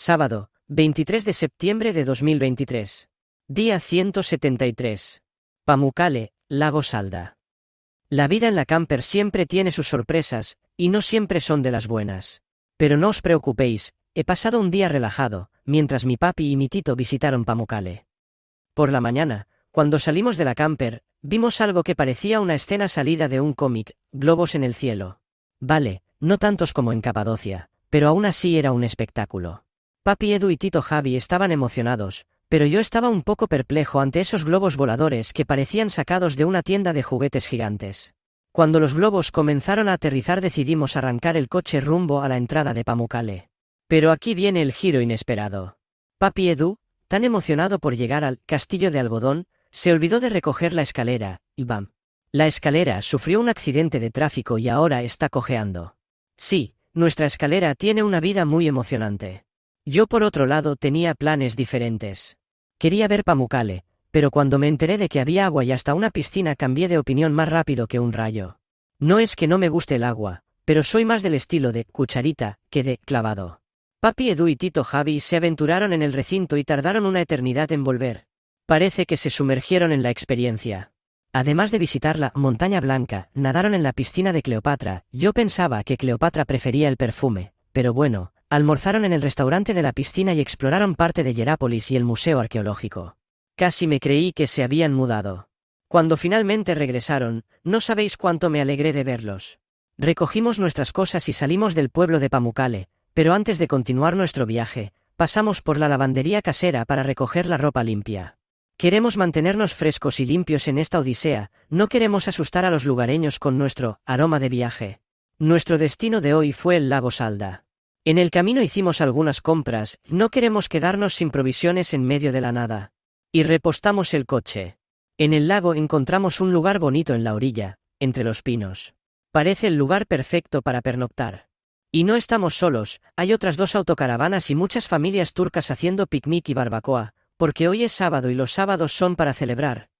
Sábado, 23 de septiembre de 2023. Día 173. Pamukkale, Lago Salda. La vida en la camper siempre tiene sus sorpresas, y no siempre son de las buenas. Pero no os preocupéis, he pasado un día relajado, mientras mi papi y mi tito visitaron Pamukkale. Por la mañana, cuando salimos de la camper, vimos algo que parecía una escena salida de un cómic, globos en el cielo. Vale, no tantos como en Capadocia, pero aún así era un espectáculo. Papi Edu y Tito Javi estaban emocionados, pero yo estaba un poco perplejo ante esos globos voladores que parecían sacados de una tienda de juguetes gigantes. Cuando los globos comenzaron a aterrizar decidimos arrancar el coche rumbo a la entrada de Pamukkale. Pero aquí viene el giro inesperado. Papi Edu, tan emocionado por llegar al castillo de algodón, se olvidó de recoger la escalera, y ¡bam! La escalera sufrió un accidente de tráfico y ahora está cojeando. Sí, nuestra escalera tiene una vida muy emocionante. Yo por otro lado tenía planes diferentes. Quería ver Pamukkale, pero cuando me enteré de que había agua y hasta una piscina cambié de opinión más rápido que un rayo. No es que no me guste el agua, pero soy más del estilo de cucharita que de clavado. Papi Edu y Tito Javi se aventuraron en el recinto y tardaron una eternidad en volver. Parece que se sumergieron en la experiencia. Además de visitar la Montaña Blanca, nadaron en la piscina de Cleopatra. Yo pensaba que Cleopatra prefería el perfume, pero bueno, almorzaron en el restaurante de la piscina y exploraron parte de Hierápolis y el museo arqueológico. Casi me creí que se habían mudado. Cuando finalmente regresaron, no sabéis cuánto me alegré de verlos. Recogimos nuestras cosas y salimos del pueblo de Pamukkale, pero antes de continuar nuestro viaje, pasamos por la lavandería casera para recoger la ropa limpia. Queremos mantenernos frescos y limpios en esta odisea, no queremos asustar a los lugareños con nuestro aroma de viaje. Nuestro destino de hoy fue el lago Salda. En el camino hicimos algunas compras, no queremos quedarnos sin provisiones en medio de la nada. Y repostamos el coche. En el lago encontramos un lugar bonito en la orilla, entre los pinos. Parece el lugar perfecto para pernoctar. Y no estamos solos, hay otras 2 autocaravanas y muchas familias turcas haciendo picnic y barbacoa, porque hoy es sábado y los sábados son para celebrar.